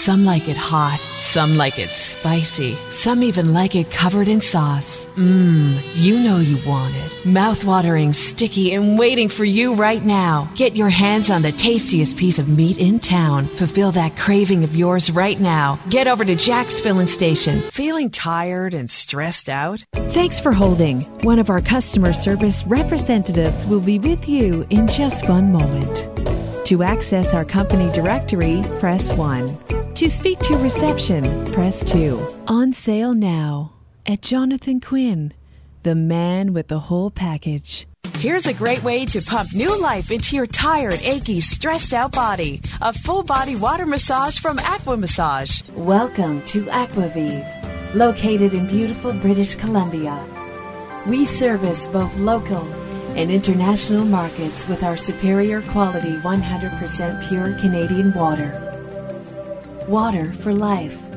Some like it hot, some like it spicy, some even like it covered in sauce. You know you want it. Mouth-watering, sticky, and waiting for you right now. Get your hands on the tastiest piece of meat in town. Fulfill that craving of yours right now. Get over to Jack's Filling Station. Feeling tired and stressed out? Thanks for holding. One of our customer service representatives will be with you in just one moment. To access our company directory, press 1. To speak to reception, press 2. On sale now at Jonathan Quinn, the man with the whole package. Here's a great way to pump new life into your tired, achy, stressed out body. A full body water massage from Aqua Massage. Welcome to Aquavive, located in beautiful British Columbia. We service both local and international markets with our superior quality 100% pure Canadian water. Water for life.